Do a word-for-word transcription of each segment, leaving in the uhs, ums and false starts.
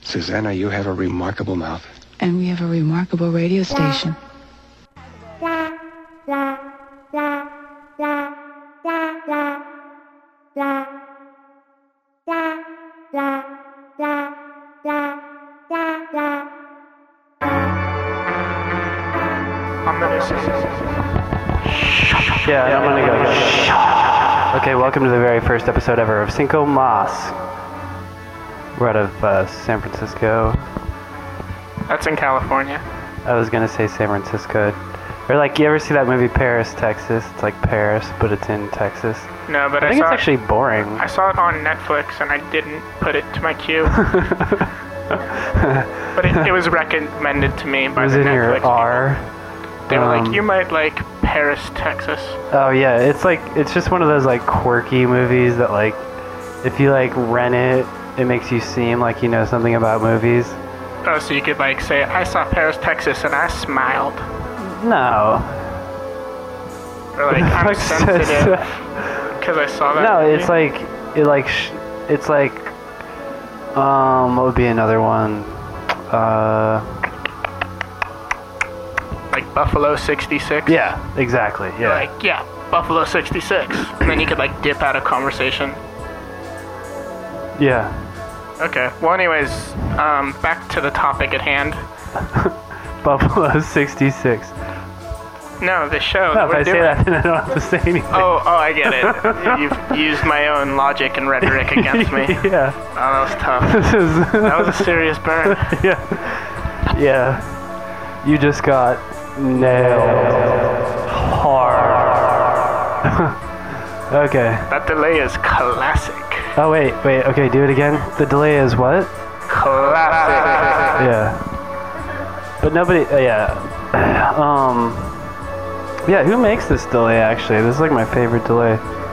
Susanna, you have a remarkable mouth. And we have a remarkable radio station. Yeah, I'm gonna go. Okay, welcome to the very first episode ever of Cinco Mas. We're out of uh, San Francisco. That's in California. I was gonna say San Francisco. Or like, you ever see that movie Paris, Texas? It's like Paris, but it's in Texas. No, but I, I think saw it's actually boring. I saw it on Netflix and I didn't put it to my queue. But it, it was recommended to me by it was the in Netflix your people. R. They were Um, like, you might like Paris, Texas. Oh yeah, it's like, it's just one of those like quirky movies that like, if you like rent it, it makes you seem like you know something about movies. Oh, so you could like say, I saw Paris, Texas, and I smiled. No. Or like, I'm sensitive because I saw that No, movie. it's like, it like, sh- it's like, um, what would be another one? Uh, like Buffalo sixty-six. yeah, exactly, You're yeah. like, yeah, Buffalo sixty-six. And then you could like dip out of conversation. Yeah. Okay. Well, anyways, um, back to the topic at hand. Buffalo sixty-six. No, the show No, that if we're I say doing. that, then I don't have to say anything. Oh, oh, I get it. You've used my own logic and rhetoric against me. Yeah. Oh, that was tough. This is That was a serious burn. Yeah. Yeah. You just got nailed hard. Okay. That delay is classic. Oh, wait, wait, okay, do it again. The delay is what? Classic. Yeah. But nobody, uh, yeah. Um, yeah, who makes this delay, actually? This is like my favorite delay.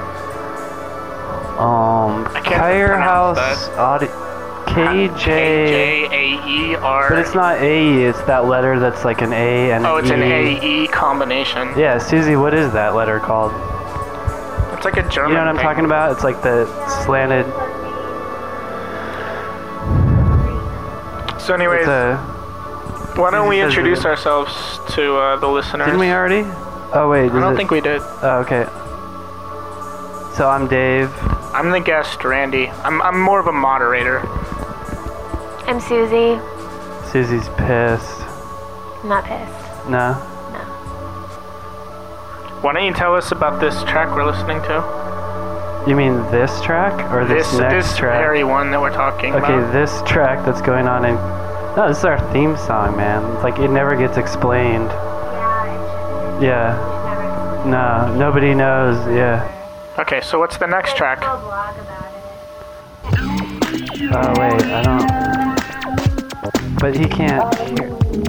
Um, I can't pronounce Firehouse that. Audio, K J, K J A E R. but it's not A E, it's that letter that's like an A and Oh, an it's E. an A E combination. Yeah, Susie, what is that letter called? It's like a German You know what I'm thing. talking about? It's like the slanted, So anyways, it's a, why don't we Susie says introduce it. ourselves to uh, the listeners? didn't we already? Oh, wait, I is don't it- think we did. Oh, okay. So I'm Dave. I'm the guest, Randy. I'm I'm more of a moderator. I'm Susie. Susie's pissed. I'm not pissed. No? Why don't you tell us about this track we're listening to? You mean this track or this, This next this track? very one that we're talking Okay, about. this track that's going on in. No, this is our theme song, man. Like it never gets explained. Yeah. No, nobody knows. Yeah. Okay, so what's the next track? Oh wait, I don't. But he can't hear.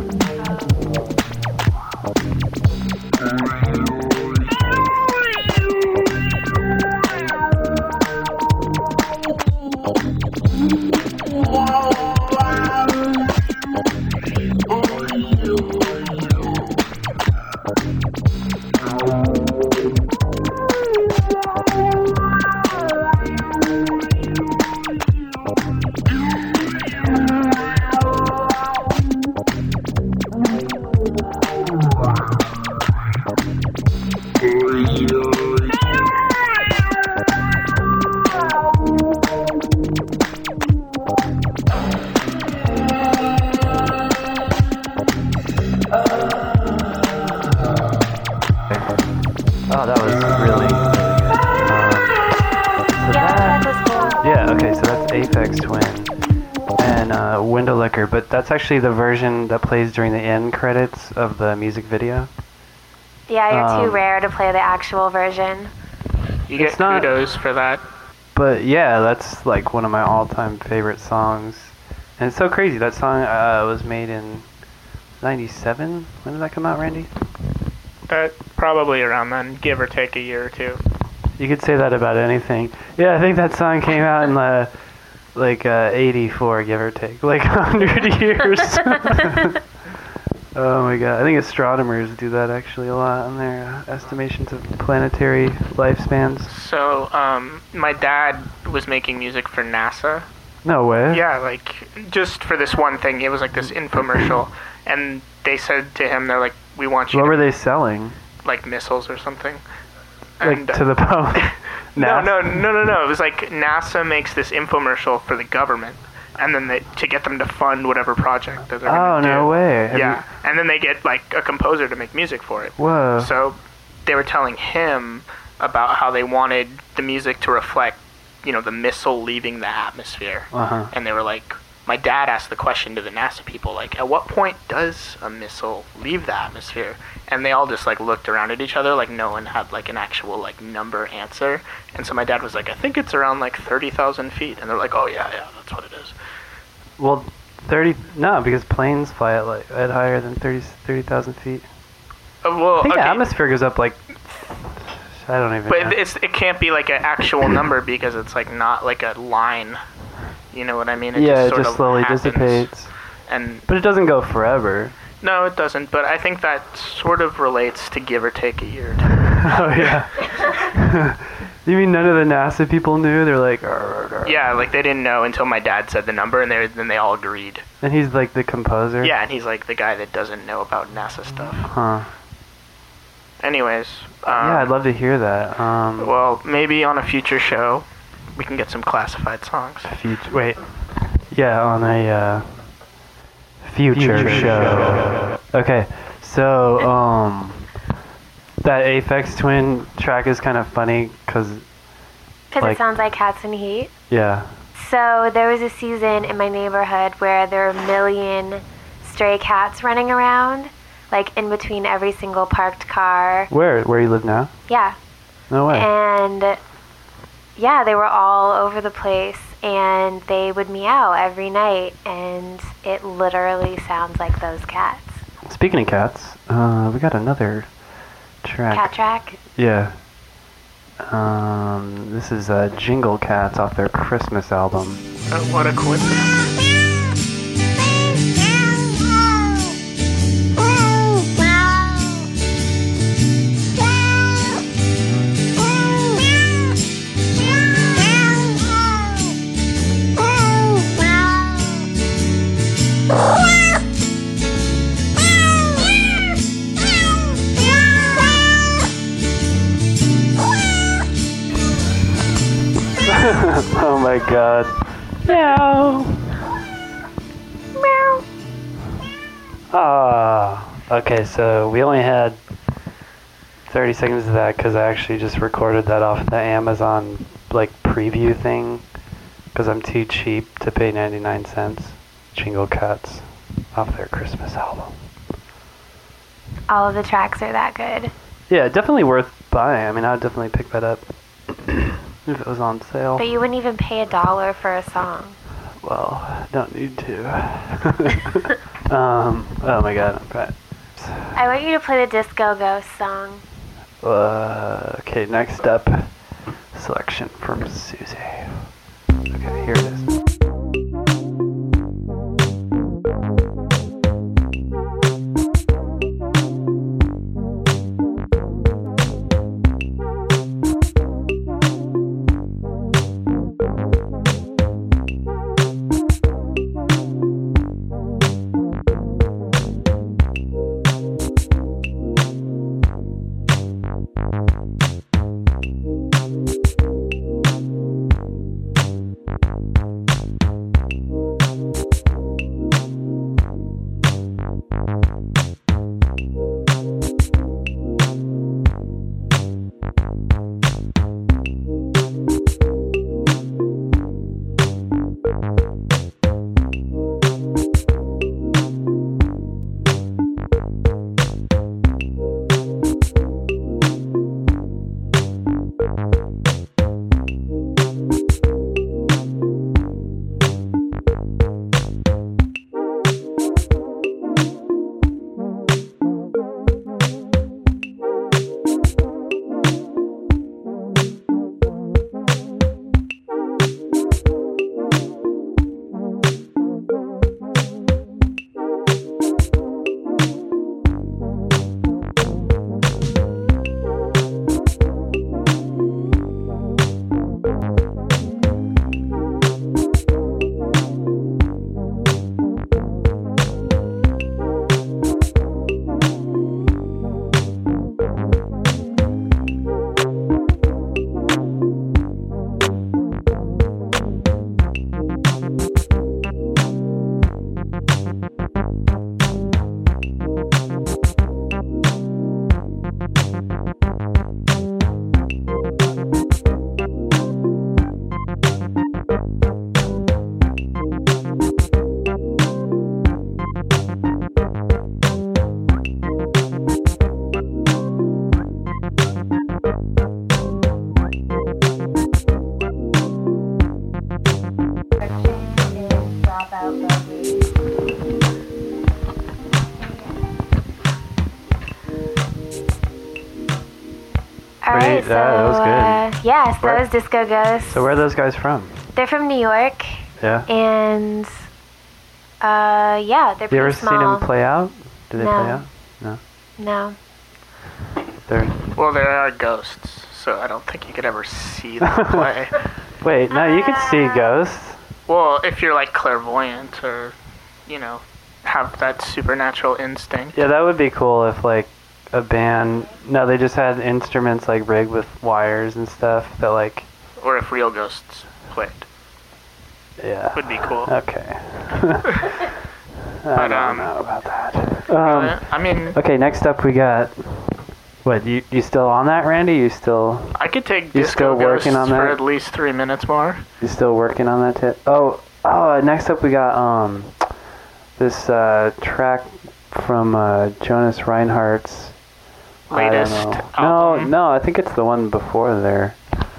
Oh, that was really, really good. Um, so Yeah, that, that was cool. yeah, okay, so that's Aphex Twin and uh, Window Licker, but that's actually the version that plays during the end credits of the music video. Yeah, you're Um, too rare to play the actual version. You get It's not- kudos for that. But yeah, that's like one of my all-time favorite songs. And it's so crazy, that song uh, was made in ninety-seven? When did that come out, Randy? Uh, probably around then, give or take a year or two. You could say that about anything. Yeah, I think that song came out in uh, like uh, eighty-four, give or take. Like one hundred years. Oh my god. I think astronomers do that actually a lot on their uh, estimations of planetary lifespans. So, um, my dad was making music for NASA, No way. Yeah, like, just for this one thing, it was like this infomercial, and they said to him, they're like, we want you What to, were they selling? like, missiles or something. Like And, to the public? no, no, no, no, no. It was like NASA makes this infomercial for the government, and then they, to get them to fund whatever project that they're Oh, going to do. no way. Have Yeah, and then they get, like, a composer to make music for it. Whoa. So they were telling him about how they wanted the music to reflect, you know, the missile leaving the atmosphere. Uh-huh. And they were like, my dad asked the question to the NASA people, like, at what point does a missile leave the atmosphere? And they all just, like, looked around at each other, like, no one had, like, an actual, like, number answer. And so my dad was like, I think it's around, like, thirty thousand feet. And they're like, oh, yeah, yeah, that's what it is. Well, thirty... No, because planes fly at, like, at higher than thirty thirty thousand feet. Uh, well, I think okay. the atmosphere goes up, like... I don't even But know. it's, it can't be, like, an actual number because it's, like, not, like, a line. You know what I mean? It yeah, just it sort just of slowly happens. dissipates. And But it doesn't go forever. no, it doesn't. But I think that sort of relates to give or take a year. Oh, yeah. You mean none of the NASA people knew? They're like... "Arr, arr, arr." Yeah, like they didn't know until my dad said the number, and they then they all agreed. And he's like the composer? Yeah, and he's like the guy that doesn't know about NASA stuff. Huh. Anyways. Um, Yeah, I'd love to hear that. Um, Well, maybe on a future show, we can get some classified songs. future... Wait. Yeah, on a uh, future, Future show. Okay, so, um... that Aphex Twin track is kind of funny, because... Because Like- it sounds like Cats in Heat. Yeah. So there was a season in my neighborhood where there were a million stray cats running around, like in between every single parked car. Where? Where you live now? Yeah. No way. And yeah, they were all over the place, and they would meow every night, and it literally sounds like those cats. Speaking of cats, uh, we got another track. Cat track? Yeah. Um, this is uh, Jingle Cats off their Christmas album. Uh, what a coincidence. Oh my god. Meow. Meow. Ah. Okay, so we only had thirty seconds of that because I actually just recorded that off the Amazon like preview thing because I'm too cheap to pay ninety-nine cents. Jingle Cats off their Christmas album. All of the tracks are that good. Yeah, definitely worth buying. I mean, I'd definitely pick that up if it was on sale. But you wouldn't even pay a dollar for a song. Well, don't need to. um, oh my god, I'm right. I want you to play the Disco Ghost song. Uh, okay, next up, selection from Susie. Okay, here it is. Yeah, that was good. Uh, yes, Where- those Disco Ghosts. So where are those guys from? They're from New York, Yeah. and uh, yeah, they're You pretty ever small. seen them play out? Do they No. play out? No. No. They're. Well, there are ghosts, so I don't think you could ever see them play. Wait, no, you can see ghosts. Well, if you're like clairvoyant or, you know, have that supernatural instinct. Yeah, that would be cool if like a band. No, they just had instruments like rigged with wires and stuff that like. Or if real ghosts played. Yeah. Would be cool. Okay. I But, don't um, know about that. Um, Uh, I mean, okay, next up we got. What, you you still on that, Randy? You still I could take You Disco still working Ghosts on for that? at least three minutes more. you still working on that tip? Oh oh. Next up we got um this uh, track from uh, Jonas Reinhardt's Latest I don't know. album. No, no, I think it's the one before there.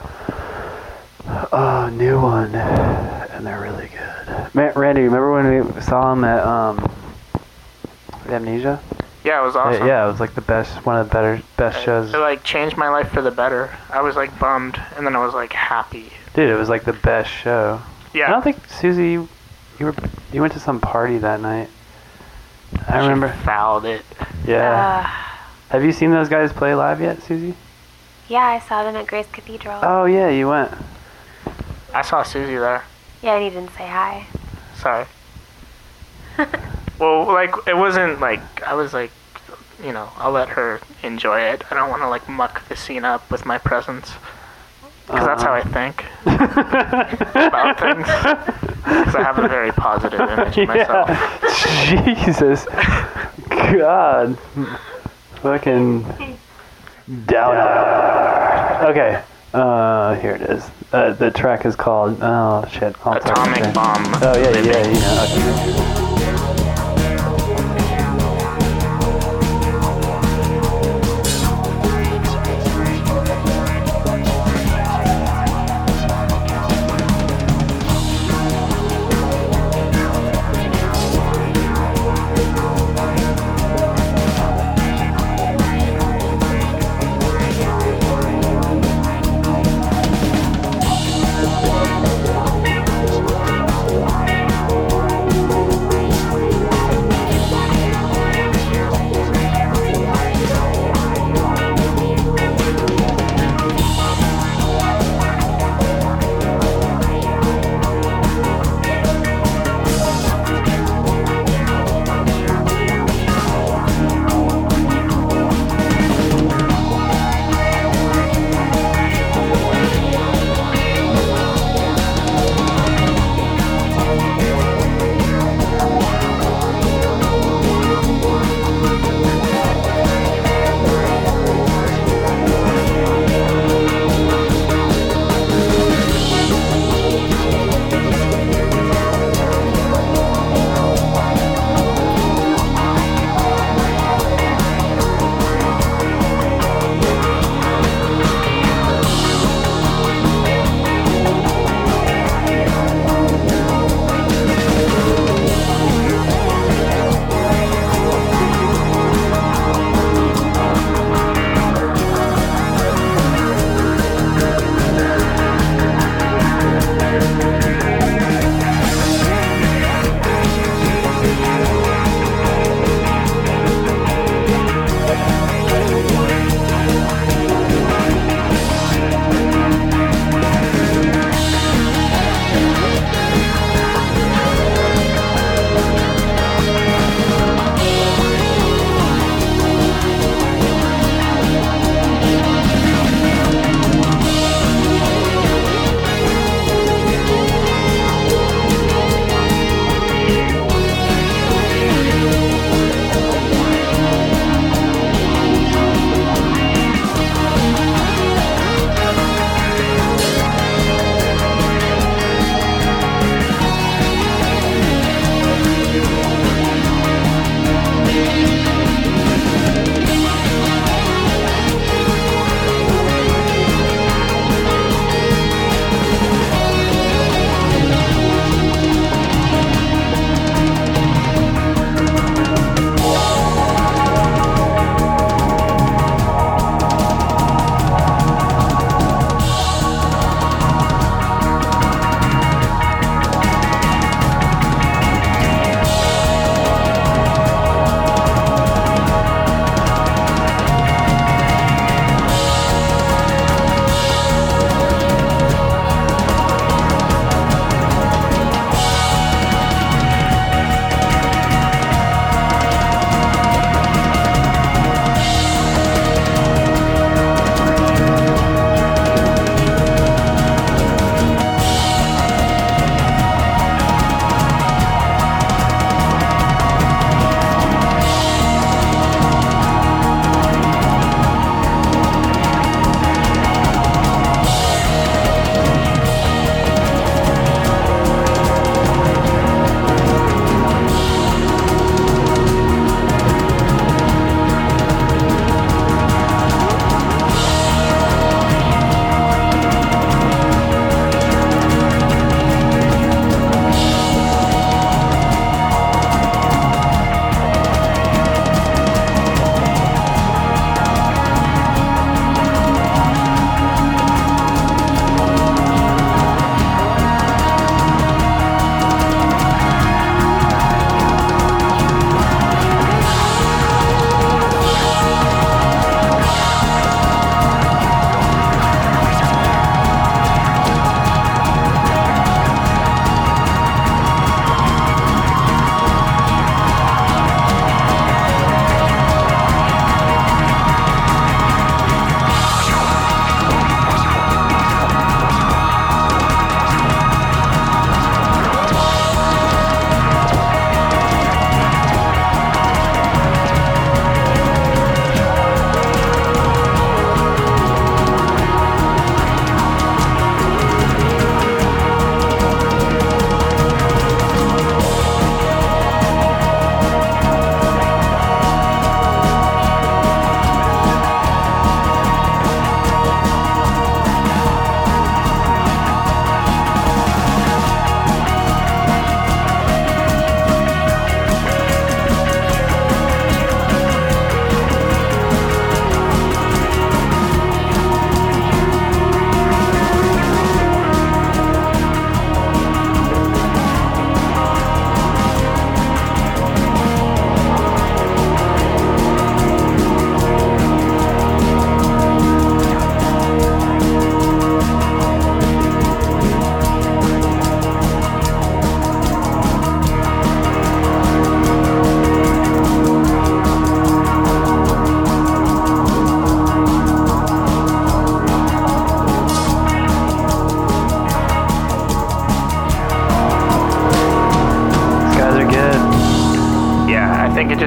Oh, new one, and they're really good. Ma- Randy, remember when we saw him at um, Amnesia? Yeah, it was awesome. Yeah, it was like the best, one of the better, best shows. It like changed my life for the better. I was like bummed, and then I was like happy. Dude, it was like the best show. Yeah. I don't think Susie, you, you were, you went to some party that night. I She remember. fouled it. Yeah. Uh, Have you seen those guys play live yet, Susie? yeah, I saw them at Grace Cathedral. Oh yeah, you went. I saw Susie there. Yeah, and you didn't say hi. Sorry. Well, like, it wasn't like, I was like, you know, I'll let her enjoy it. I don't want to, like, muck the scene up with my presence. Because that's how I think about things. Because I have a very positive image of myself. Yeah. Jesus. God. Fucking downer. Okay. Uh, here it is. Uh, the track is called, oh shit. I'll talk Atomic later. Bomb. Oh yeah, Living. yeah, you know. Okay.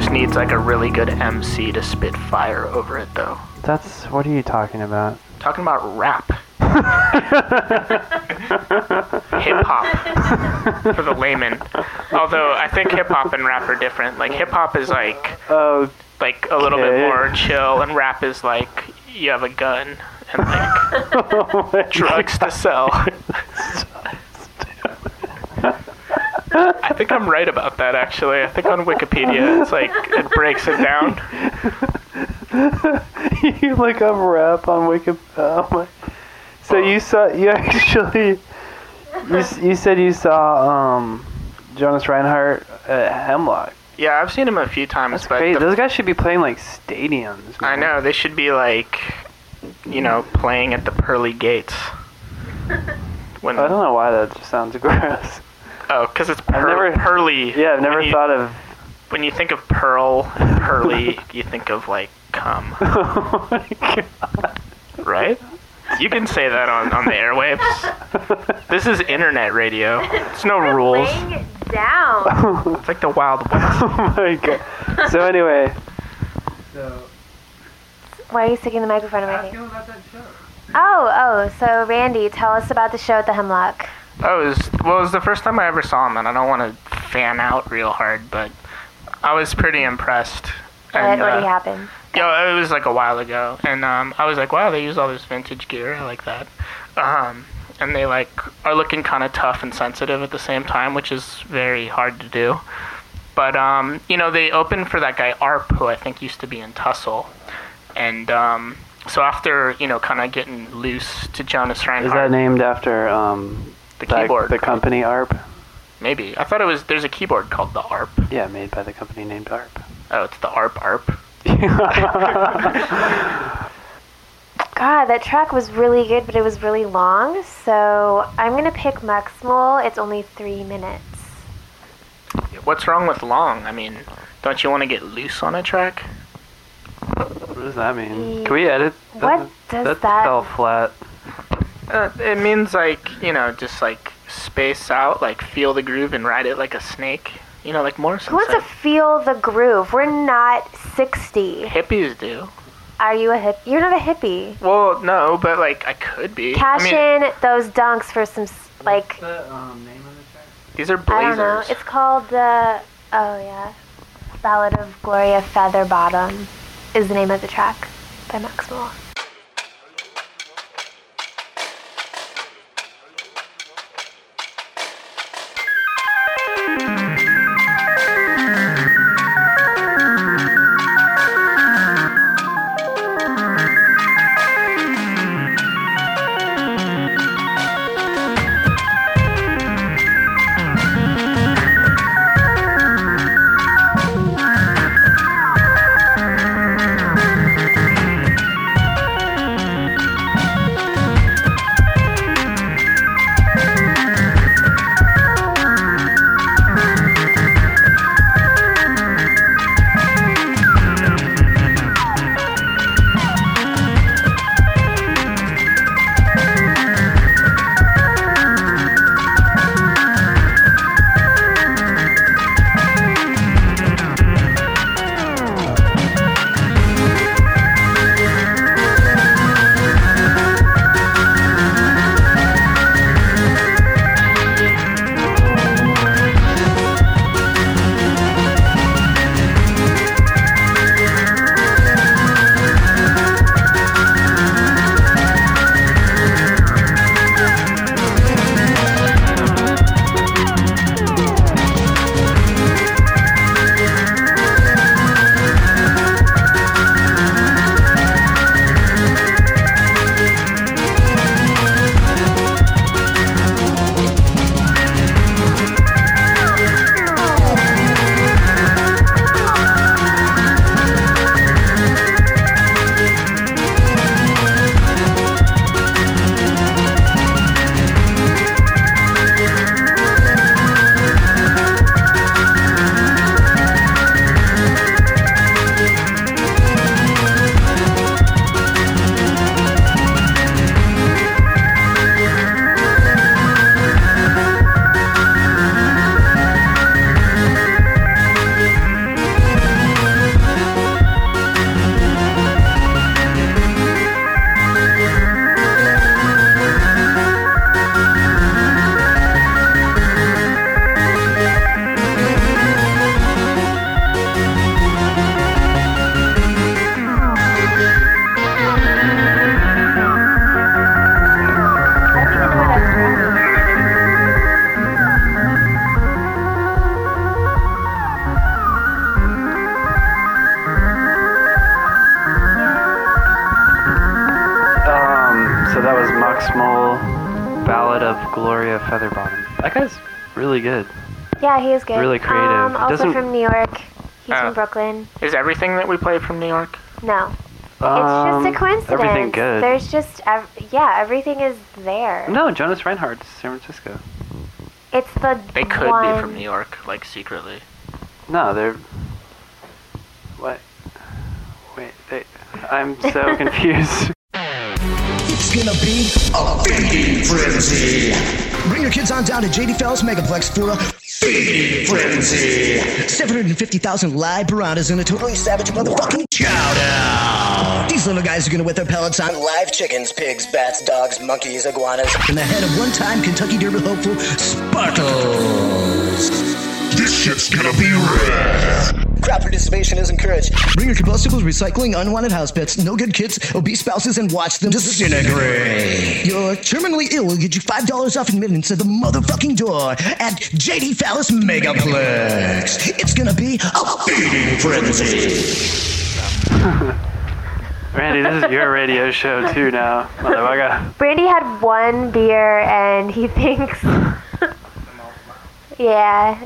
just needs like a really good M C to spit fire over it, though. That's, what are you talking about? Talking about rap. Hip hop for the layman. Although I think hip hop and rap are different. Like hip hop is like Oh, like a little Okay. bit more chill, and rap is like you have a gun and like drugs to sell. I think I'm right about that, actually. I think on Wikipedia it's like it breaks it down. you look up rap on Wikipedia. Oh my. So you saw, you actually, you, s- you said you saw um, Jonas Reinhardt at Hemlock. Yeah, I've seen him a few times, That's but crazy. the- Those guys should be playing like stadiums. I man. know they should be like, you know, playing at the pearly gates. When I don't know why that just sounds gross. oh, because it's I've pearl, never- pearly. Yeah, I've never when you, thought of. When you think of pearl and pearly, you think of like cum, Oh my god. right? You can say that on, on the airwaves. This is internet radio. It's no rules. Laying it down. It's like the Wild West. Oh my god. So anyway. Why are you sticking the microphone in my face? Oh, oh, so Randy, tell us about the show at the Hemlock. Oh, it was, well, it was the first time I ever saw him, and I don't want to fan out real hard, but I was pretty impressed. What And, already uh, happened? Yeah, it was like a while ago, and um, I was like, wow, they use all this vintage gear. I like that. Um, and they like are looking kind of tough and sensitive at the same time, which is very hard to do. But um, you know, they opened for that guy Arp, who I think used to be in Tussle, and um, so after you know, kind of getting loose to Jonas Reinhardt, Is that named after um, the that- keyboard? the company ARP? Maybe I thought it was. There's a keyboard called the Arp. Yeah, made by the company named ARP. Oh, it's the Arp Arp. God, that track was really good, but it was really long. So I'm gonna pick Muxmole. It's only three minutes. What's wrong with long? I mean, don't you want to get loose on a track? What does that mean? Can we edit? What does that? that- fell flat. Uh, it means like, you know, just like space out, like feel the groove and ride it like a snake. You know, like Morrison Who wants to said. feel the groove? We're not sixty. Hippies do. Are you a hip? You're not a hippie. Well, no, but like I could be. Cash I mean, in those dunks for some s- like the um, name of the track? these are I don't know. blazers. It's called the oh yeah, Ballad of Gloria Featherbottom is the name of the track by Muxmole. Blood of Gloria Featherbottom. That guy's really good. Yeah, he is good. Really creative. Um, also Doesn't- from New York. He's Oh. from Brooklyn. Is everything that we play from New York? No. Um, It's just a coincidence. Everything good. There's just, ev- yeah, everything is there. No, Jonas Reinhardt's San Francisco. It's the They could one... be from New York, like secretly. No, they're. What? Wait, they. I'm so confused. It's gonna be a feeding frenzy. Bring your kids on down to J D Fells Megaplex for a feeding frenzy. seven hundred fifty thousand live piranhas in a totally savage motherfucking chowdown. These little guys are gonna wet their pellets on live chickens, pigs, bats, dogs, monkeys, iguanas, and the head of one-time Kentucky Derby hopeful Sparkles. This shit's gonna be rad. Crowd participation is encouraged. Bring your combustibles, recycling, unwanted house pets, no good kids, obese spouses, and watch them disintegrate. Your terminally ill will get you five dollars off admittance at the motherfucking door at J D Fallis Megaplex. It's gonna be a feeding frenzy. Randy, this is your radio show too now, motherfucker. Brandy had one beer and he thinks... yeah.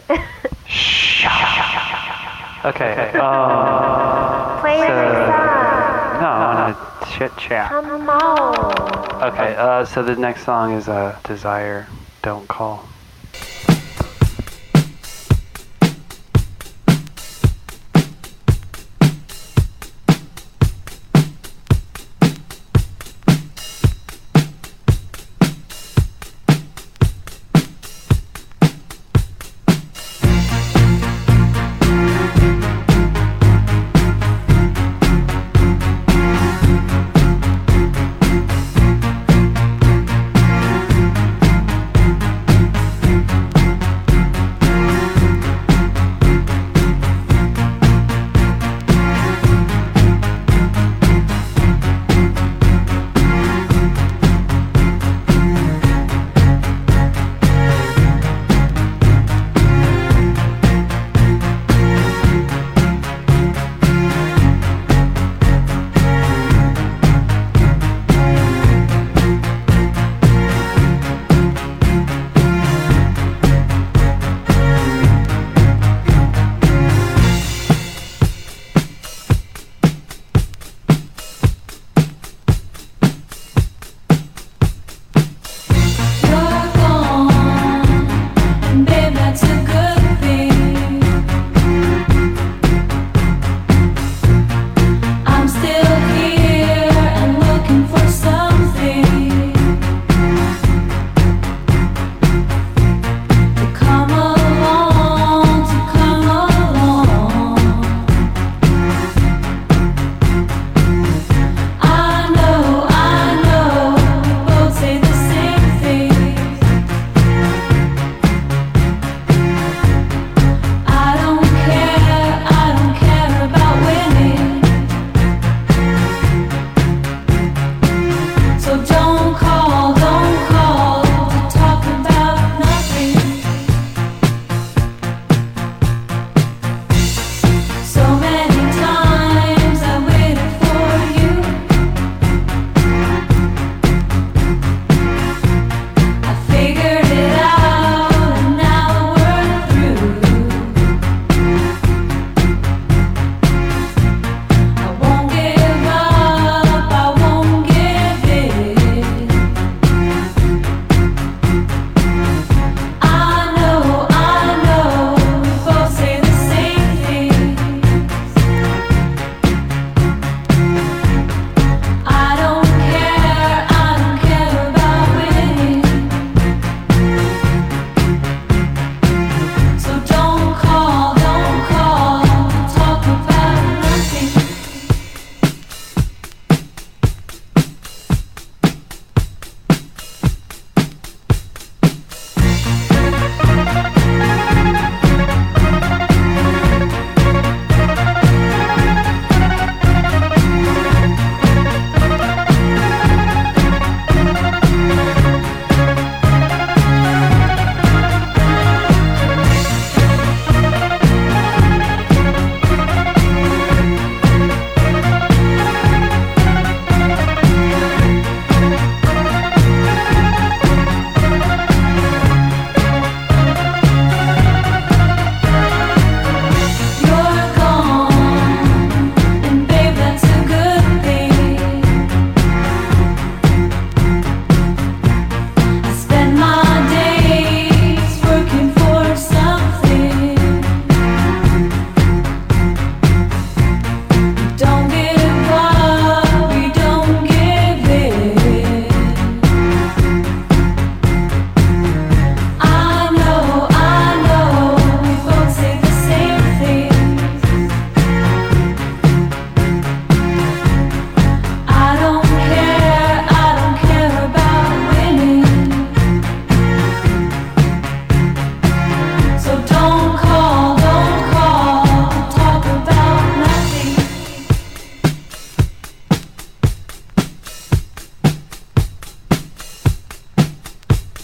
Okay. Uh, Play your so- next song. no, I want to chit chat. Come on. Okay. Uh, so the next song is uh, "Desire, Don't Call."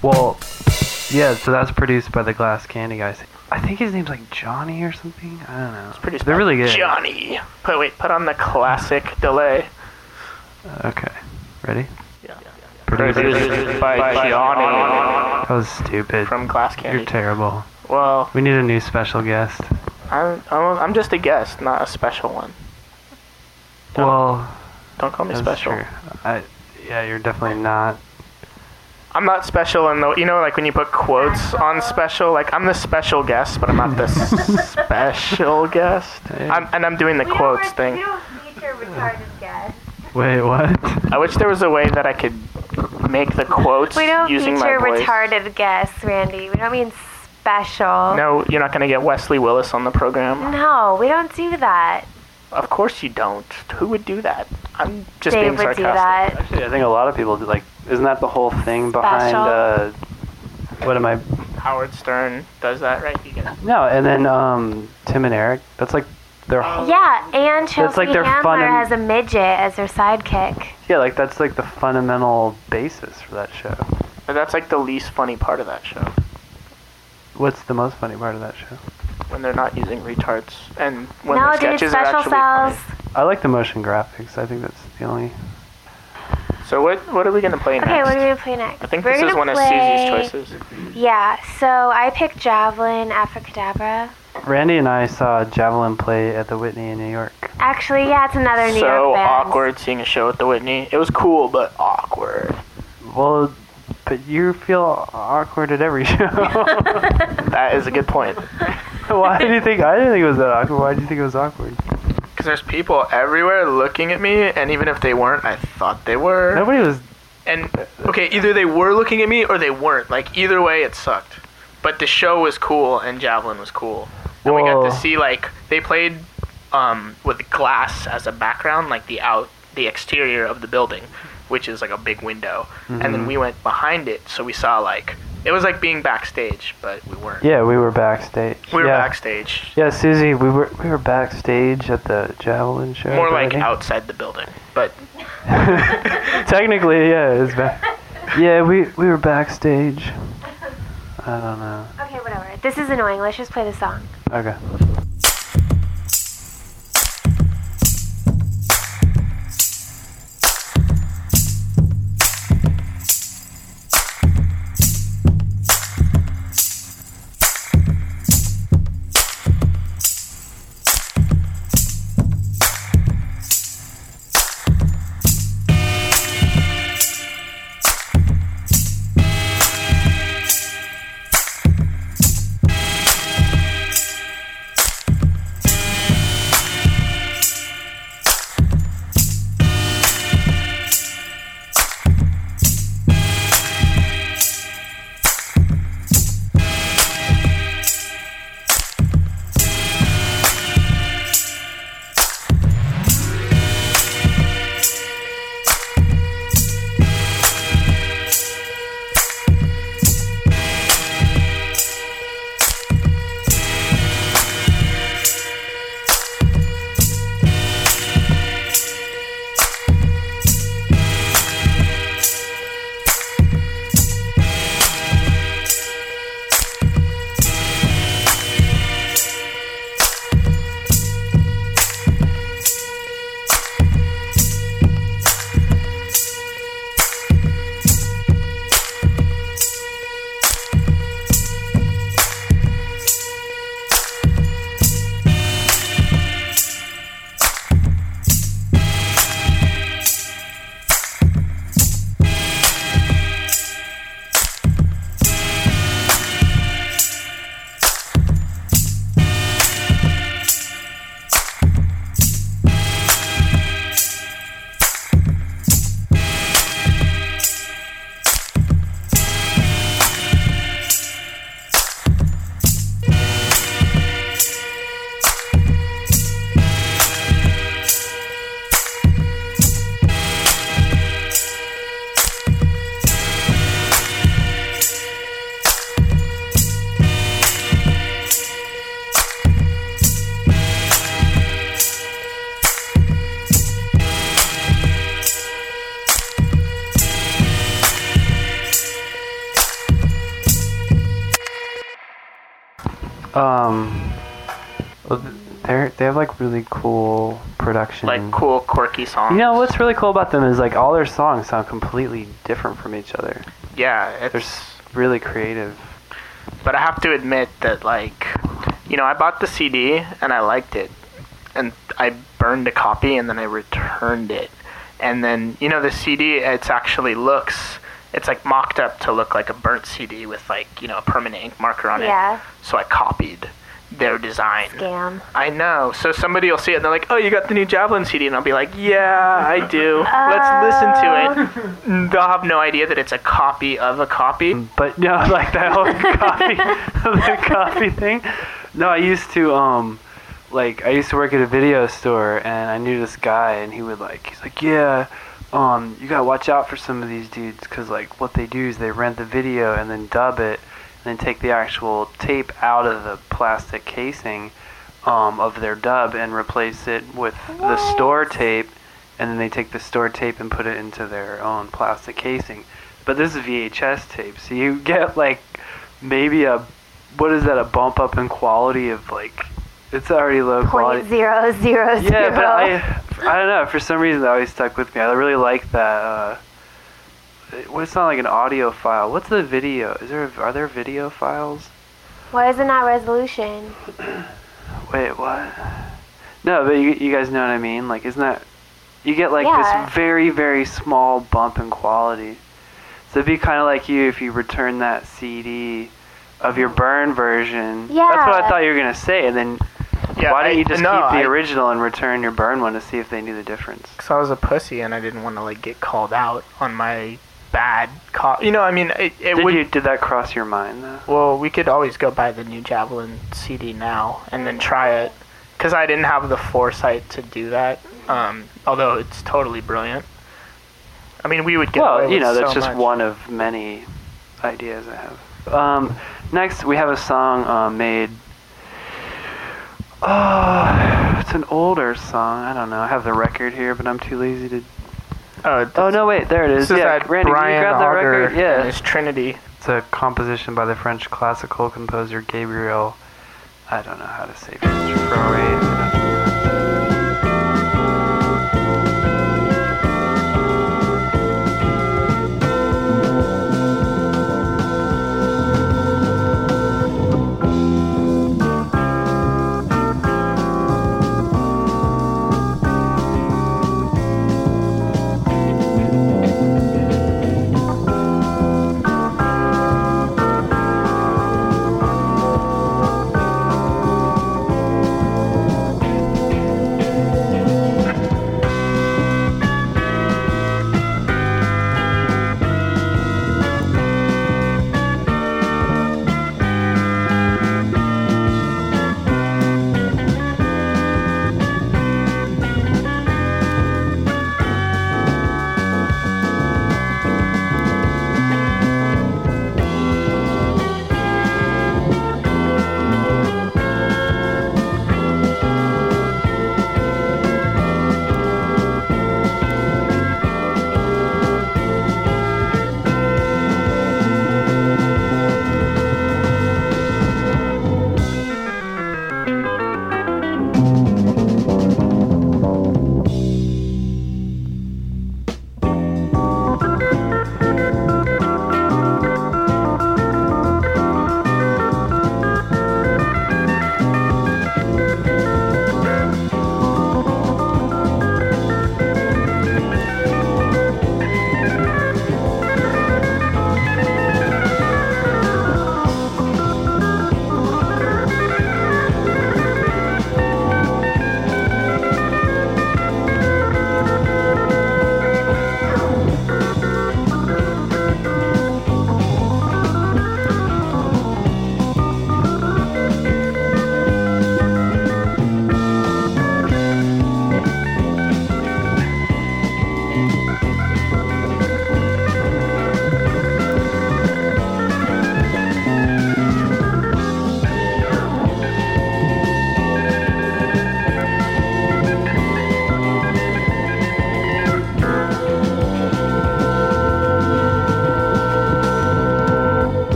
Well, yeah, so that's produced by the Glass Candy guys. I think his name's like Johnny or something. I don't know. It's produced They're by really good. Johnny. Put wait, put on the classic delay. Okay, ready? Yeah. Produced Produced by Johnny That was stupid. from Glass Candy. You're terrible. Well, We need a new special guest. I'm I'm I'm just a guest, not a special one. Don't, Well, don't call me that's special. true. I, yeah, you're definitely not. I'm not special in the, you know, like when you put quotes on special, like I'm the special guest, but I'm not the special guest. I'm, and I'm doing the quotes thing. We don't feature retarded guests. Wait, what? I wish there was a way that I could make the quotes We don't using feature my voice. retarded guests, Randy. We don't mean special. No, you're not going to get Wesley Willis on the program. No, we don't do that. Of course you don't. Who would do that? I'm just Dave being would sarcastic. do that. Actually, I think a lot of people do. Like, isn't that the whole thing behind? Special. Uh, what am I? Howard Stern does that, right? You get No, and then um, Tim and Eric. That's like their. whole Yeah, and Chelsea like their Handler fun and- has a midget as her sidekick. Yeah, like that's like the fundamental basis for that show. But that's like the least funny part of that show. What's the most funny part of that show? When they're not using retards and when No, the dude, sketches are special actually cells. funny. I like the motion graphics. I think that's the only. So what what are we gonna play Okay, next? what are we gonna play next? I think We're this is gonna one of play- Susie's choices. Yeah, so I picked Javelin, Abracadabra. Randy and I saw Javelin play at the Whitney in New York. Actually, yeah, it's another New So York band. awkward seeing a show at the Whitney. It was cool, but awkward. Well, but you feel awkward at every show. That is a good point. Why do you think? I didn't think it was that awkward. Why do you think it was awkward? Because there's people everywhere looking at me, and even if they weren't, I thought they were. Nobody was. And okay, either they were looking at me or they weren't. Like either way, it sucked. But the show was cool, and Javelin was cool. And we got Whoa. to see like they played um, with glass as a background, like the out the exterior of the building, which is like a big window. And then Mhm. we went behind it, so we saw like it was like being backstage, but we weren't. Yeah, we were backstage. We were yeah. backstage. Yeah, Susie, we were we were backstage at the Javelin show. More I like think. outside the building, but Technically, yeah, it was back. Yeah, we we were backstage. I don't know. Okay, whatever. This is annoying. Let's just play the song. Okay. Um, they they have like really cool production. Like cool, quirky songs. You know what's really cool about them is like all their songs sound completely different from each other. Yeah, They're it's. s- really creative. But I have to admit that, like, you know, I bought the C D and I liked it, and I burned a copy and then I returned it, and then you know the C D, it's actually looks. It's like mocked up to look like a burnt C D with like, you know, a permanent ink marker on Yeah. it. So I copied their design. Scam. I know. So somebody will see it and they're like, oh, you got the new Javelin C D? And I'll be like, yeah, I do. Let's listen to it. And they'll have no idea that it's a copy of a copy. But no, like that whole coffee, the coffee thing. No, I used to um, like I used to work at a video store, and I knew this guy, and he would like, he's like, yeah, um, you gotta watch out for some of these dudes, cause like what they do is they rent the video and then dub it, and then take the actual tape out of the plastic casing, um, of their dub and replace it with the store tape, and then they take the store tape and put it into their own plastic casing. But this is V H S tape, so you get like maybe a, what is that, a bump up in quality of like, it's already low Point quality. zero zero zero. Yeah, but I, I don't know, for some reason that always stuck with me. I really like that, uh, it- well, it's not like an audio file. What's the video? Is there, are there video files? Why isn't that resolution? Wait, what? No, but you, you guys know what I mean? Like, isn't that, you get like Yeah. this very, very small bump in quality. So it'd be kind of like you if you return that C D of your burn version. That's what I Yeah. thought you were going to say. And then Yeah, why don't I- you just no, keep the I- original and return your burn one to see if they knew the difference? Because I was a pussy and I didn't want to like get called out on my bad co- You know, I mean, it, it Did would. you, did that cross your mind though? Well, we could always go buy the new Javelin C D now and then try it. Because I didn't have the foresight to do that. Um, although it's totally brilliant. I mean, we would get away Well, you with know, that's so just much. one of many ideas I have. Um, next, we have a song uh, made. Oh, it's an older song. I don't know. I have the record here, but I'm too lazy to. Oh, Oh no! Wait, there it is. This is Yeah, that Randy, can you Brian grab that Auger record? and Yeah. his Trinity. It's a composition by the French classical composer Gabriel. I don't know how to say French. Fauré.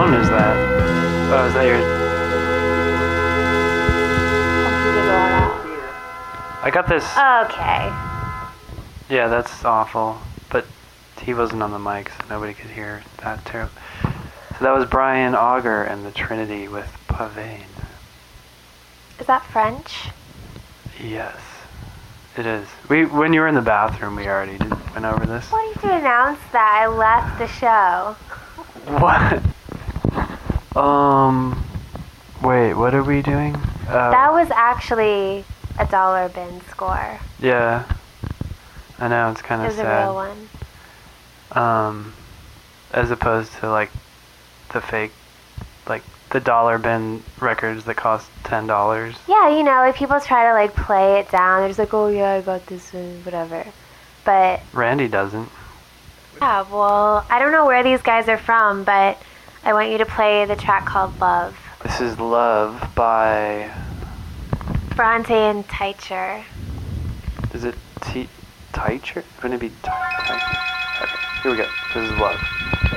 phone is that? Oh, is that your... I got this... Okay. Yeah, that's awful. But he wasn't on the mic, so nobody could hear that too. So that was Brian Auger and the Trinity with Pavane. Is that French? Yes, it is. We when you were in the bathroom, we already did, went over this. Why did you announce that? I left the show. What? Um, wait, what are we doing? Uh, That was actually a dollar bin score. Yeah, I know, it's kind It of was sad. a real one. Um, as opposed to like the fake, like the dollar bin records that cost ten dollars. Yeah, you know, if people try to like play it down, they're just like, oh yeah, I got this one, whatever. But Randy doesn't. yeah, well, I don't know where these guys are from, but I want you to play the track called Love. This is Love by, Bronte and Teicher. is it T, Teicher? Wouldn't it be T- Teicher? Okay, here we go. This is Love.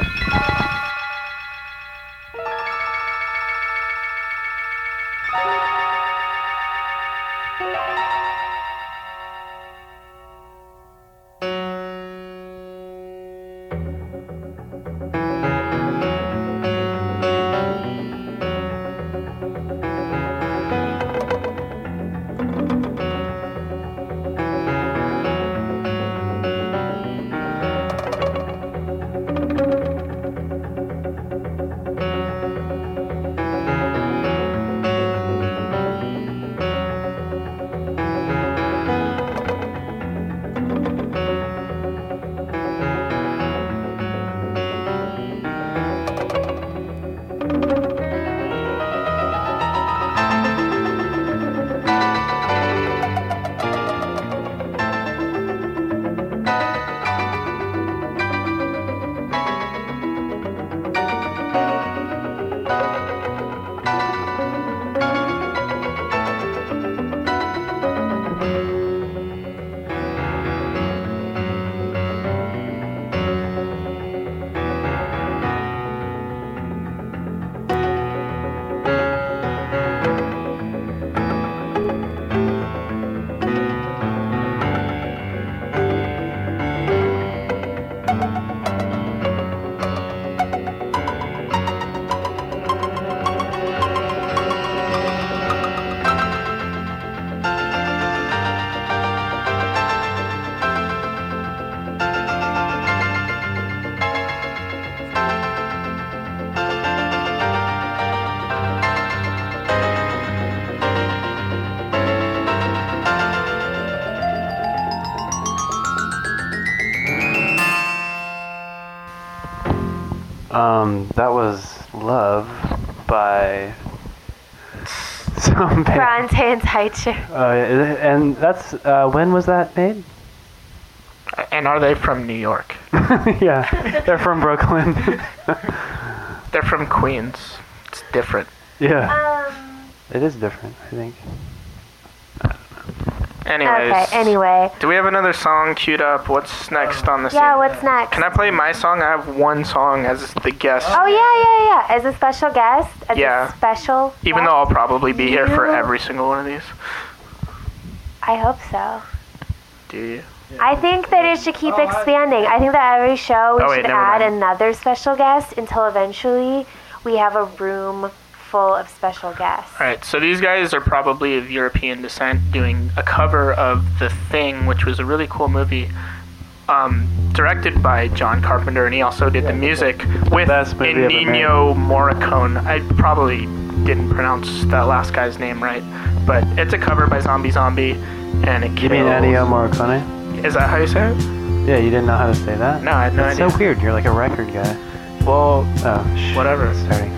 Um, that was Love by some band. Bronte and Teicher. Uh, and that's, uh, when was that made? And are they from New York? Yeah, they're from Brooklyn. They're from Queens. It's different. Yeah, Um. it is different, I think. Anyways. Okay. Anyway. Do we have another song queued up? What's next on the Yeah. scene? What's next? Can I play my song? I have one song as the guest. Oh yeah, yeah, yeah. As a special guest. As Yeah. A special. Even guest? though I'll probably be here for You- every single one of these. I hope so. Do you? I think that it should keep expanding. I think that every show we Oh, wait, should never add mind. another special guest until eventually we have a room full of special guests. Alright, so these guys are probably of European descent doing a cover of The Thing, which was a really cool movie. Um, directed by John Carpenter, and he also did the music with best movie ever Ennio Morricone. I probably didn't pronounce that last guy's name right, but it's a cover by Zombie Zombie, and it kills. You mean Ennio Morricone? Is that how you say it? Yeah, you didn't know how to say that? No, I had no That's idea. so weird, you're like a record guy. Well, Oh, sh- whatever. Starting.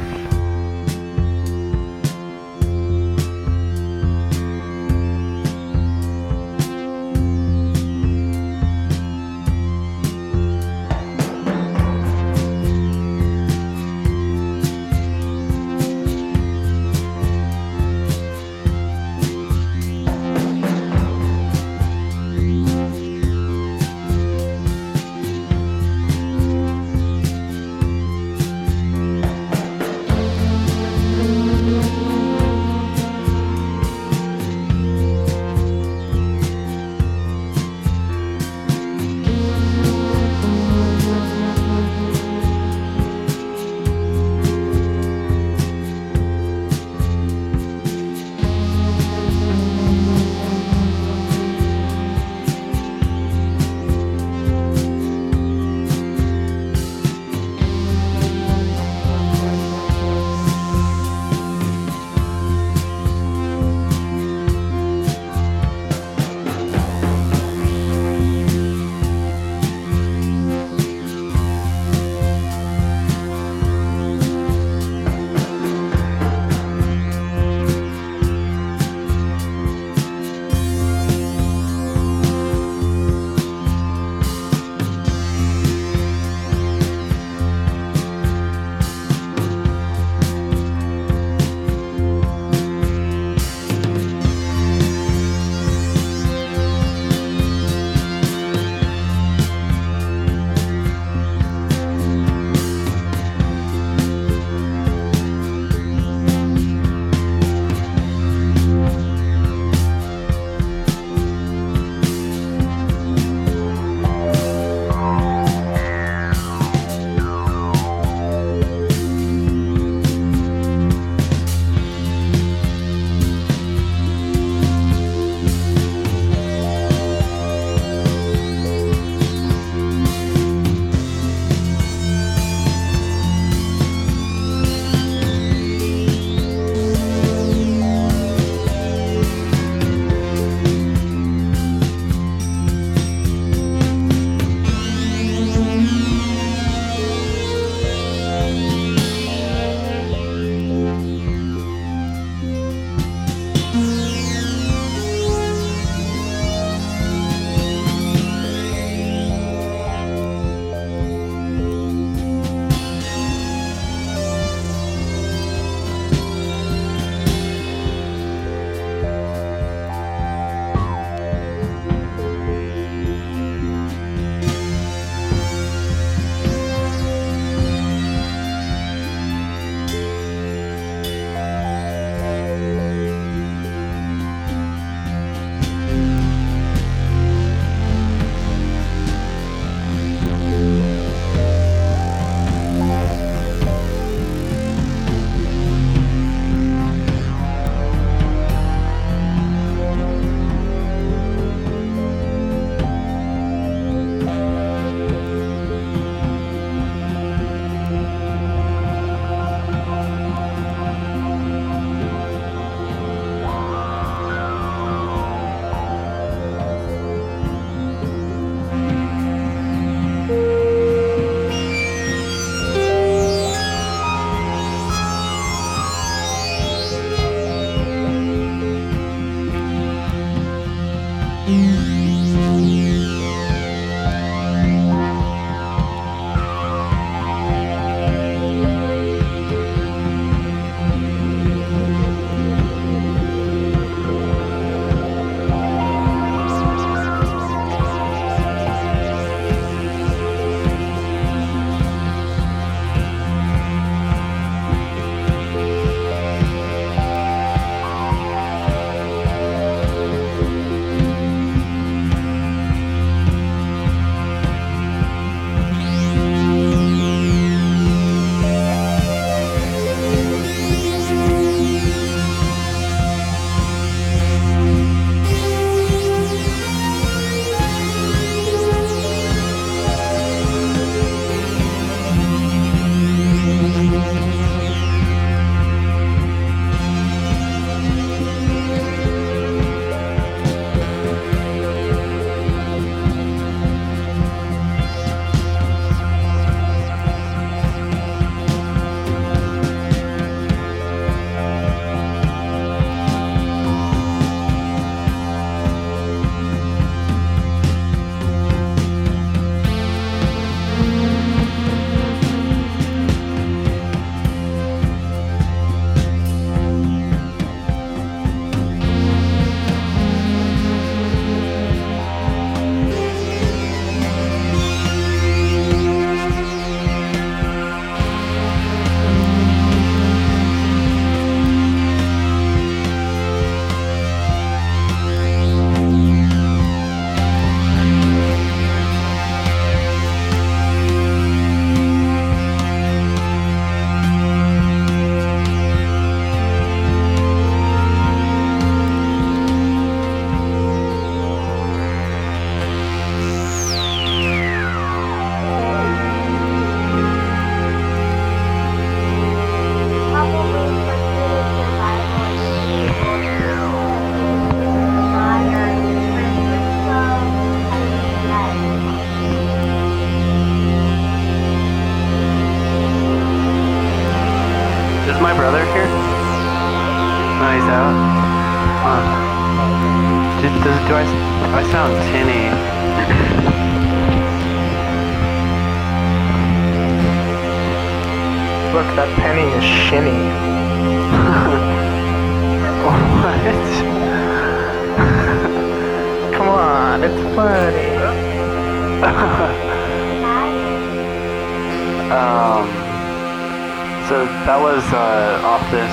Is my brother here? No, he's out. Huh. Do, does, do I, I sound tinny? Look, that penny is shinny. What? Come on, it's funny. um, so that was uh, off this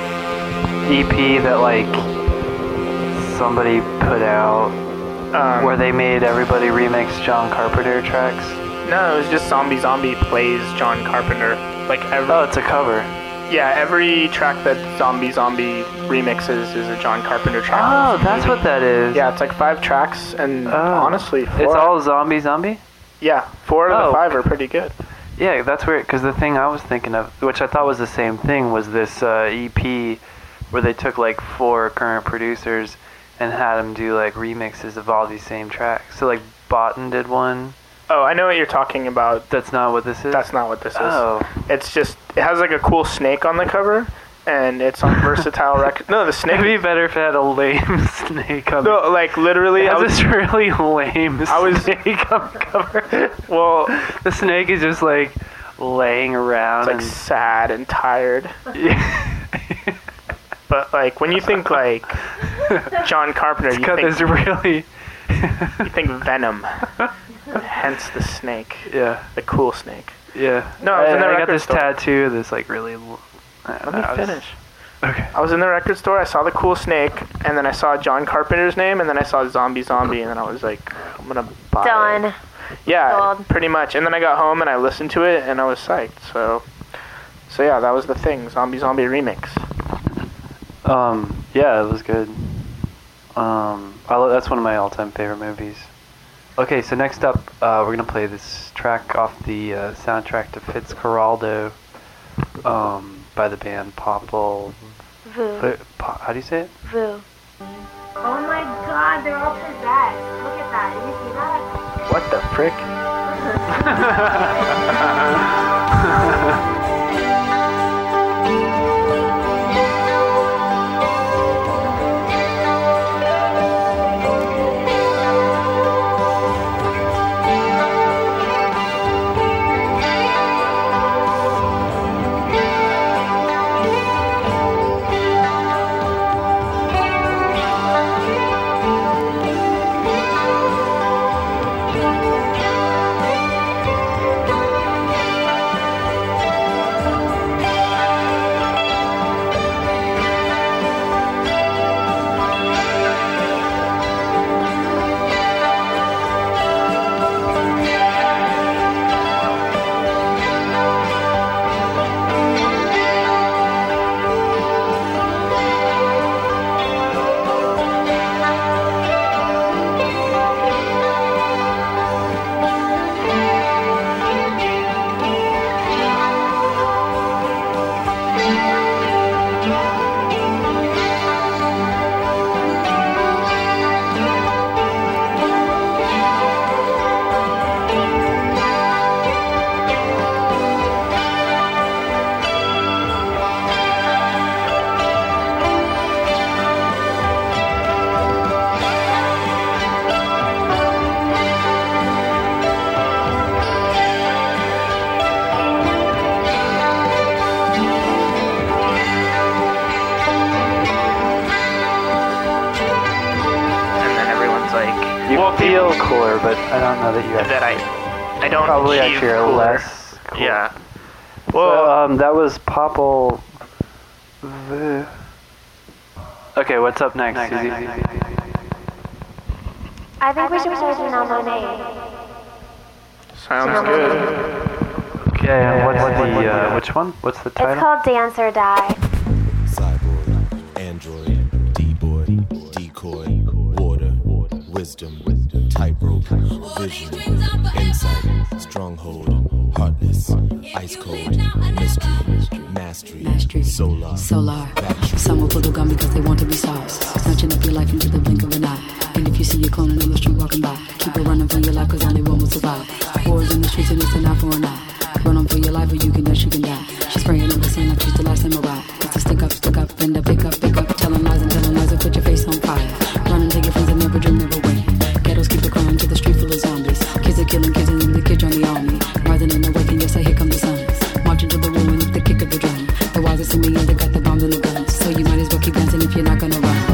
E P that like somebody put out Um, where they made everybody remix John Carpenter tracks. No, it was just Zombie Zombie plays John Carpenter. Like every, Oh, it's a cover. yeah, every track that Zombie Zombie remixes is a John Carpenter track. Oh, that's what that is. Yeah, it's like five tracks, and Oh. honestly, four, It's all zombie zombie? yeah, four of Oh. the five are pretty good. Yeah, that's weird, because the thing I was thinking of, which I thought was the same thing, was this uh, E P where they took like four current producers and had them do like remixes of all these same tracks. So like Botan did one. Oh, I know what you're talking about. That's not what this is? That's not what this is. Oh. It's just, it has like a cool snake on the cover, and it's on Versatile Records. No, the snake. It'd be better if it had a lame snake on No, like literally, it. I It was, has this really lame I was- snake on the cover. well, The snake is just like laying around. it's like and sad and tired. yeah. But like when you think like John Carpenter, It's you got think this really... you think Venom. Hence the snake, yeah. the cool snake. Yeah. No, I was in the I got record this store. tattoo, this like really... l- I don't Let know, me I was- finish. Okay. I was in the record store, I saw the cool snake, and then I saw John Carpenter's name, and then I saw Zombie Zombie, and then I was like, I'm gonna buy it. Done. Yeah, Sold. pretty much. And then I got home and I listened to it, and I was psyched. So, so yeah, that was the thing, Zombie Zombie remix. Um, yeah, it was good. Um, I lo- that's one of my all-time favorite movies. Okay, so next up, uh, we're gonna play this track off the uh, soundtrack to Fitzcarraldo, um, by the band Popple. Voo. Fi- Po- how do you say it? Voo. Oh my god, they're all possessed. Look at that. Did you see that? What the frick? feel cooler, but I don't know that you actually, that I, I don't probably achieve actually are cooler. less cool. Yeah. Well, Well, um, that was Popple. V- Okay, what's up next, Susie? I think we should play Janelle Monáe. sounds good. Okay, and what's the, uh, which one? What's the It's title? called Dance or Die. Cyborg, android, D-boy, decoy, water, wisdom, tightrope, vision, insight, stronghold, heartless, ice cold, mystery, mastery, Mastery. solar, Solar. battery. Some will pull the gun because they want to be stars. Snatching up your life into the blink of an eye. And if you see your clone on the street walking by, keep it running for your life because only one will survive. Wars in the streets and it's an eye for an eye. Run on for your life or you can dash, you can die. She's spraying in the sand like she's the last samurai. It's a stick up, stick up, and a pick up, pick up. Telling lies and telling lies and put your face on fire. Run and take your friends and never dream, never wait. Ghettos keep it crying to the street full of zombies. Kids are killing kids and then the kids join the army. Rising and awakening, yes, I here come the sun. Marching to the ruin with the kick of the drum. The wisest in me and they got the bombs and the guns. So you might as well keep dancing if you're not gonna run.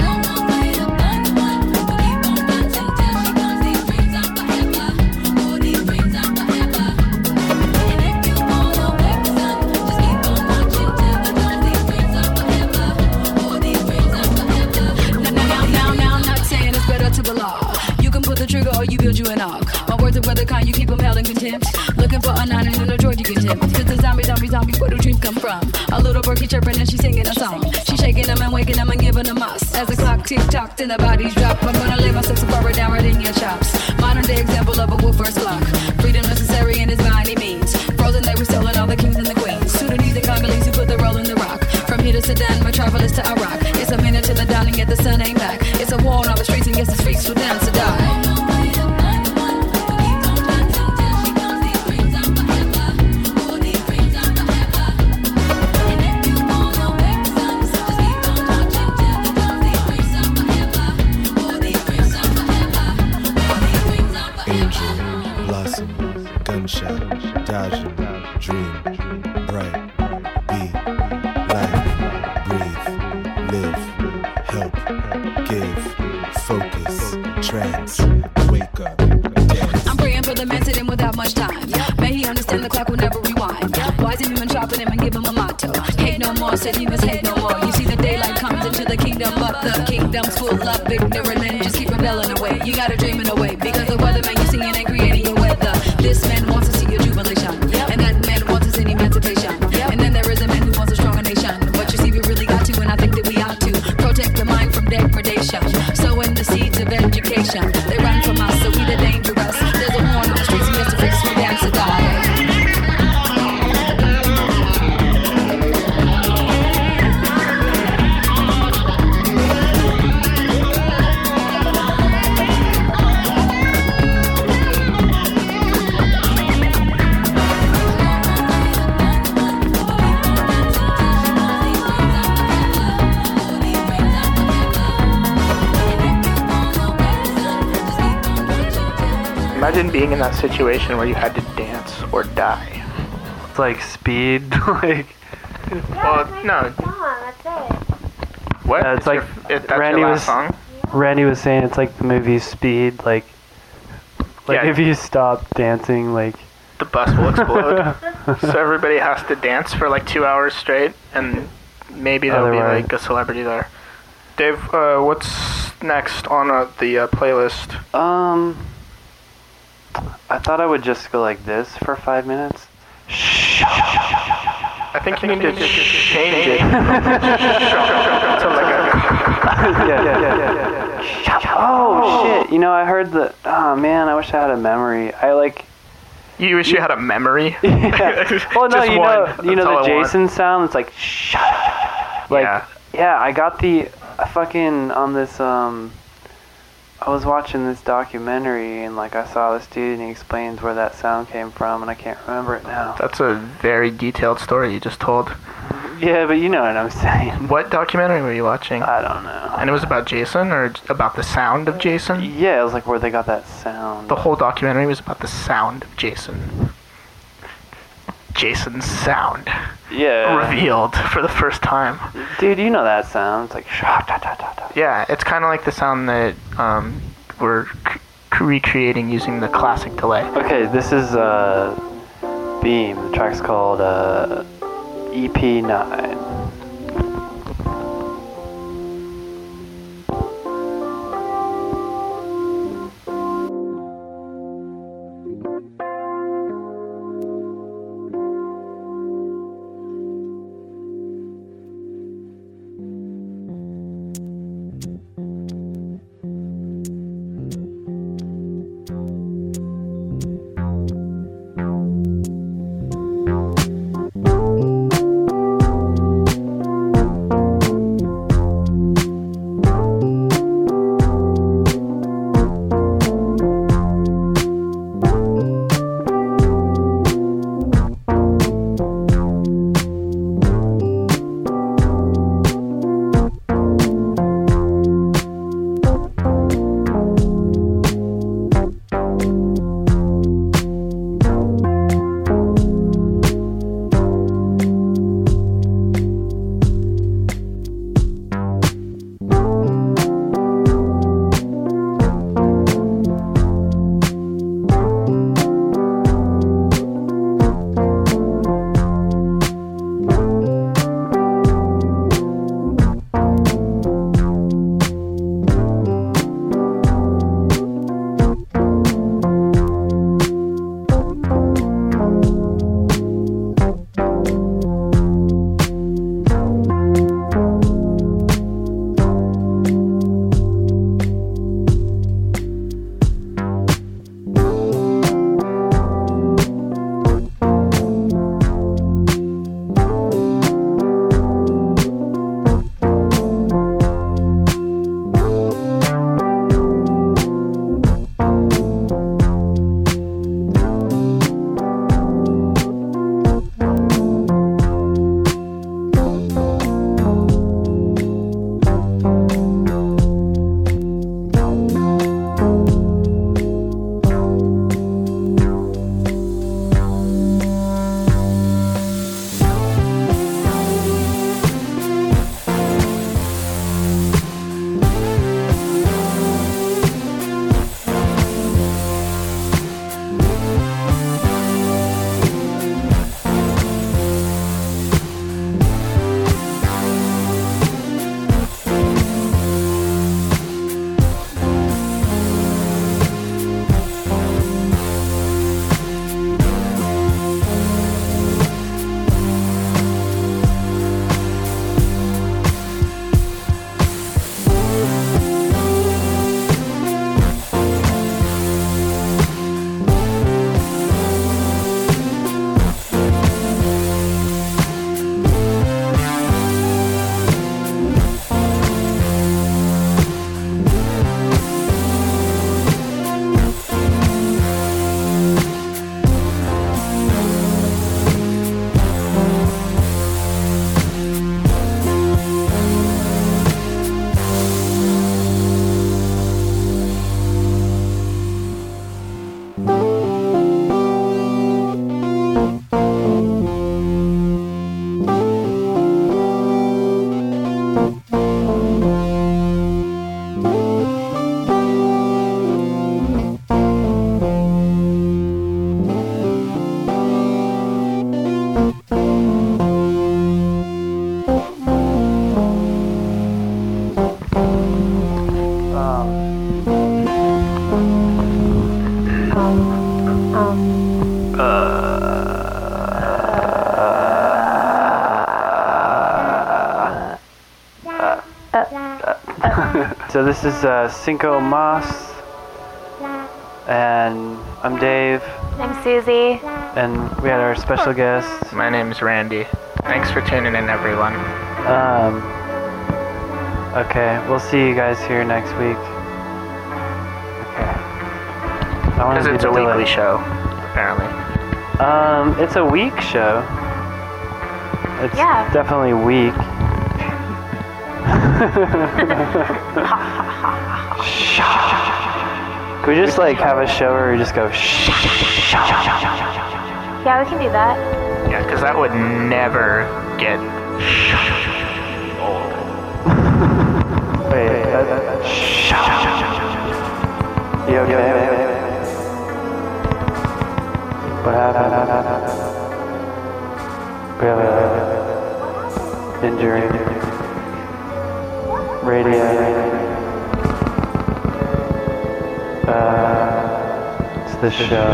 Trigger or you build you an ark. My words are weather kind, you keep them held in contempt. Looking for a nine and in a droid you can tempt. Cause the zombie, zombie, zombie, where do dreams come from? A little birdie chirping and she's singing a song. She's shaking them and waking them and giving them us. As the clock tick-tocked and the bodies drop, I'm gonna lay my sexy barber down right in your chops. Modern day example of a Wolfer's clock. Freedom necessary and it's by any means. Frozen they were selling all the kings and the queens. Sudanese and Congolese who put the roll in the rock. From here to Sudan, metropolis to Iraq. It's a minute to the dawn and yet the sun ain't back. It's a war on all the streets and yes the streets will dance to die. Gunshot, dodging, dream, bright, be, life, breathe, live, help, give, focus, trance, wake up, dance. I'm praying for the man sitting without much time. May he understand the clock will never rewind. Wise him and chopping him and give him a motto. Hate no more, said he must hate no more. You see the daylight comes into the kingdom, but the kingdom's full of ignorant men. Just keep rebelling away. You gotta dream in a way because the weatherman you seeing ain't creating your weather. This man wants to see your jubilation, and that man wants to see emancipation. And then there is a man who wants a stronger nation. But you see, we really got to, and I think that we ought to protect the mind from degradation. Sowing the seeds of education. They run from us, so we the dangerous. There's a war on the streets, and yes, to fix we dance to die. Imagine being in that situation where you had to dance or die. It's like Speed, like. Well, no. That's it. What? Uh, it's like your, it, that's Randy your was last song? Randy was saying it's like the movie Speed, like like Yeah. if you stop dancing, like The bus will explode. So everybody has to dance for like two hours straight, and maybe there'll be Otherwise- like a celebrity there. Dave, uh, what's next on uh, the uh, playlist? um, I thought I would just go like this for five minutes. I think you need to change it to like a... yeah, yeah, yeah, yeah. Oh shit! You know, I heard the. Oh man, I wish I had a memory. I like. You wish you had a memory? Yeah. Well, no, Just you one. know, you That's know all the I want. Jason sound. It's like shut up. Like, Yeah. yeah, I got the I fucking on this. Um, I was watching this documentary and like I saw this dude and he explains where that sound came from and I can't remember it now. That's a very detailed story you just told. Yeah, but you know what I'm saying. What documentary were you watching? I don't know. And it was about Jason, or about the sound of Jason? Yeah, it was like where they got that sound. The whole documentary was about the sound of Jason. Jason's sound. Yeah. Revealed for the first time. Dude, you know that sound. It's like sha da da da da. Yeah, it's kind of like the sound that um, were c- recreating using the classic delay. Okay, this is uh, Beam. The track's called uh, E P nine. So this is uh, Cinco Mas, and I'm Dave. I'm Susie. And we had our special guest. My name's Randy. Thanks for tuning in, everyone. Um, okay, we'll see you guys here next week. Okay. I want Because to it's a weekly show, apparently. Um, it's a week show. It's Yeah. definitely weak. Can we just like have a show where we just go shh? Yeah, we can do that. Yeah, because that would never get Wait, that, that, You okay? What happened? We have an injury. Radio. Uh, it's the show.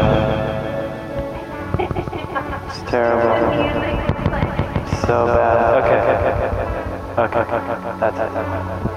It's terrible. So bad. Okay. Okay. Okay. That's it.